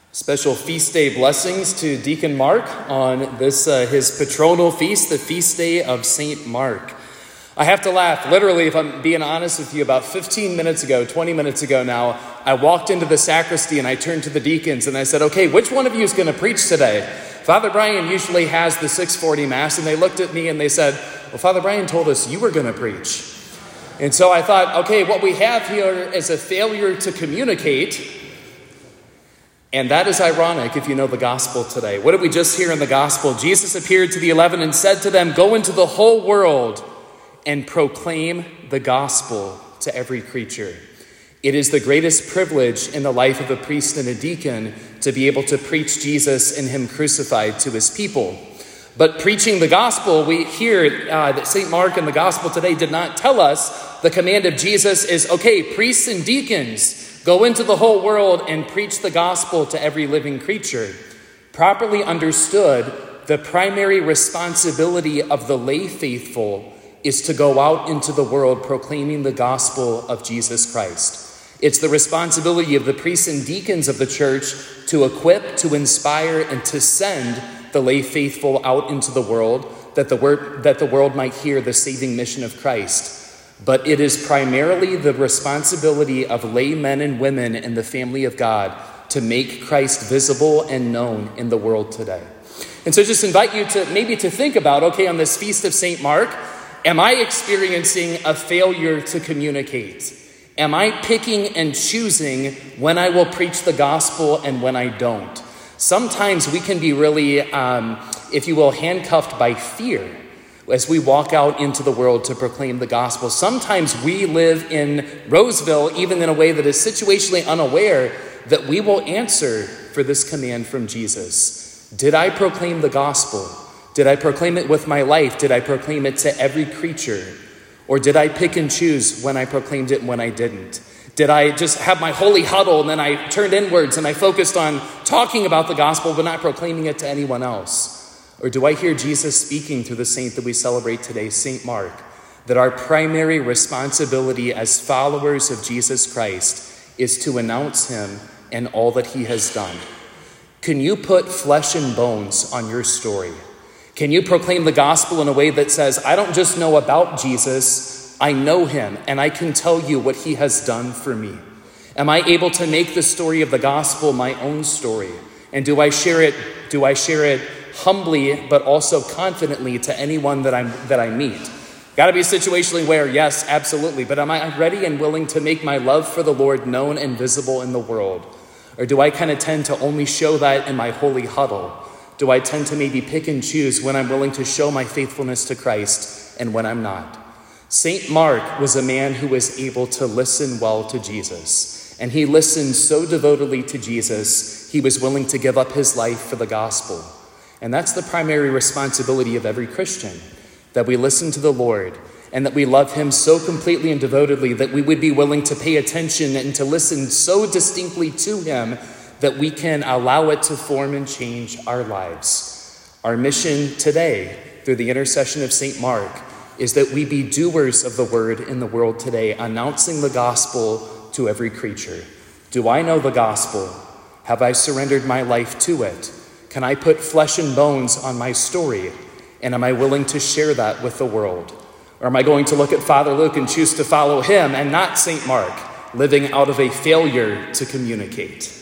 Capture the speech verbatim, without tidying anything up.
Special feast day blessings to Deacon Mark on this uh, his patronal feast, the feast day of Saint Mark. I have to laugh, literally, if I'm being honest with you, about fifteen minutes ago, twenty minutes ago now, I walked into the sacristy and I turned to the deacons and I said, okay, which one of you is going to preach today? Father Brian usually has the six forty Mass, and they looked at me and they said, well, Father Brian told us you were going to preach. And so I thought, okay, what we have here is a failure to communicate. And that is ironic if you know the gospel today. What did we just hear in the gospel? Jesus appeared to the eleven and said to them, go into the whole world and proclaim the gospel to every creature. It is the greatest privilege in the life of a priest and a deacon to be able to preach Jesus and him crucified to his people. But preaching the gospel, we hear uh, that Saint Mark in the gospel today did not tell us the command of Jesus is, okay, priests and deacons, go into the whole world and preach the gospel to every living creature. Properly understood, the primary responsibility of the lay faithful is to go out into the world proclaiming the gospel of Jesus Christ. It's the responsibility of the priests and deacons of the church to equip, to inspire, and to send the lay faithful out into the world that the, word, that the world might hear the saving mission of Christ. But it is primarily the responsibility of lay men and women in the family of God to make Christ visible and known in the world today. And so just invite you to maybe to think about, okay, on this feast of Saint Mark, am I experiencing a failure to communicate? Am I picking and choosing when I will preach the gospel and when I don't? Sometimes we can be really, um, if you will, handcuffed by fear as we walk out into the world to proclaim the gospel. Sometimes we live in Roseville, even in a way that is situationally unaware, that we will answer for this command from Jesus. Did I proclaim the gospel? Did I proclaim it with my life? Did I proclaim it to every creature? Or did I pick and choose when I proclaimed it and when I didn't? Did I just have my holy huddle and then I turned inwards and I focused on talking about the gospel but not proclaiming it to anyone else? Or do I hear Jesus speaking through the saint that we celebrate today, Saint Mark, that our primary responsibility as followers of Jesus Christ is to announce him and all that he has done? Can you put flesh and bones on your story? Can you proclaim the gospel in a way that says, I don't just know about Jesus, I know him, and I can tell you what he has done for me? Am I able to make the story of the gospel my own story? And do I share it, do I share it humbly, but also confidently to anyone that I'm that I meet? Got to be situationally aware, yes, absolutely. But am I ready and willing to make my love for the Lord known and visible in the world? Or do I kind of tend to only show that in my holy huddle? Do I tend to maybe pick and choose when I'm willing to show my faithfulness to Christ and when I'm not? Saint Mark was a man who was able to listen well to Jesus. And he listened so devotedly to Jesus, he was willing to give up his life for the gospel. And that's the primary responsibility of every Christian, that we listen to the Lord and that we love him so completely and devotedly that we would be willing to pay attention and to listen so distinctly to him that we can allow it to form and change our lives. Our mission today, through the intercession of Saint Mark, is that we be doers of the word in the world today, announcing the gospel to every creature. Do I know the gospel? Have I surrendered my life to it? Can I put flesh and bones on my story? And am I willing to share that with the world? Or am I going to look at Father Luke and choose to follow him and not Saint Mark, living out of a failure to communicate?